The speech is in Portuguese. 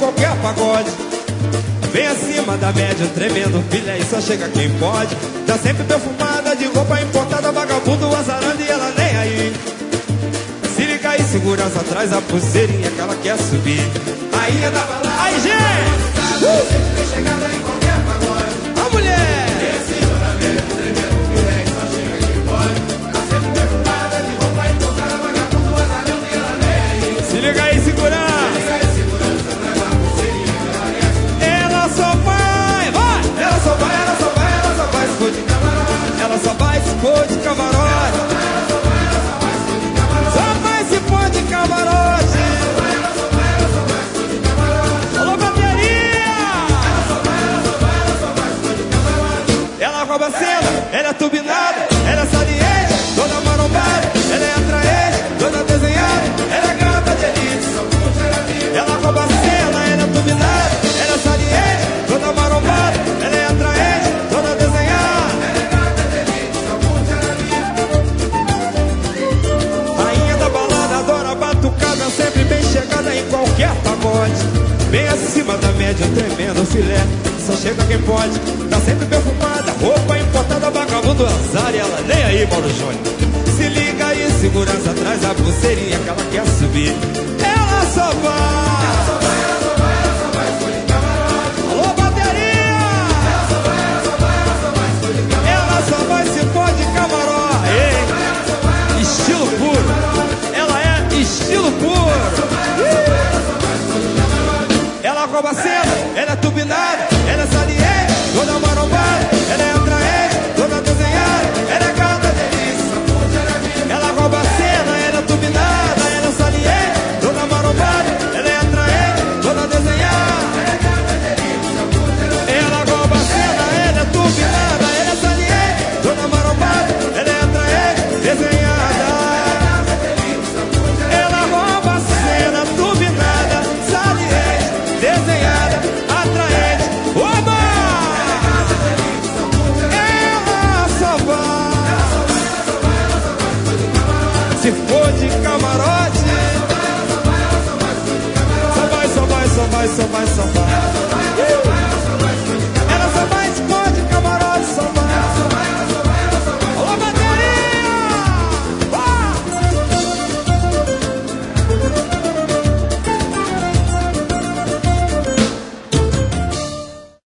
qualquer pagode. Vem acima da média, tremendo filé, e só chega quem pode. Tá sempre perfumada, de roupa importada, vagabundo azarando e ela nem aí. Se liga aí, segurança, traz a pulseirinha que ela quer subir. Rainha da balada. Aí, gente! Sempre chegada em qualquer pagode. A mulher! Vem acima da média, tremendo filé, e só chega quem pode. Tá sempre perfumada, de roupa importada, vagabundo azarando e ela nem aí. Se liga aí, segurança! Ela só vai se pôr de camarote. Só vai se pôr de camarote. Alô, bateria! Ela rouba a cena, ela é turbinada, ela é saliente, toda marombada, ela é atraente, toda desenhada, ela é gata de elite. Ela rouba a cena, ela é turbinada, ela é saliente, toda marombada, ela é atraente, toda desenhada. Sempre bem chegada em qualquer pagode. Bem acima da média, tremendo filé, só chega quem pode. Tá sempre perfumada, roupa importada, vagabundo azar e ela nem aí, Mauro Júnior. Se liga aí, segurança, traz a pulseirinha que ela quer subir. Ela só vai. Ela só vai, ela só vai, ela só vai, escolhe camarote. Alô, bateria! Ela só vai, ela só vai, ela só vai, escolhe camarote. Ela só vai se pôr de camarote. Ei, estilo puro. Ela é estilo puro. Ela rouba a cena, ela é turbinada, ela é saliente, toda marombada, ela é atraente, toda desenhada, ela é gata delícia. Ela rouba a cena, ela é turbinada, ela é saliente, toda marombada, ela é atraente, toda desenhada. Ela rouba a cena, ela é turbinada, ela é saliente, toda marombada, ela é atraente, desenhada. Ela rouba a cena, turbinada, saliente, desenhada, atraente. Oba! Ela só vai. Se for de camarote. Só vai, só vai, só vai, só vai, só vai.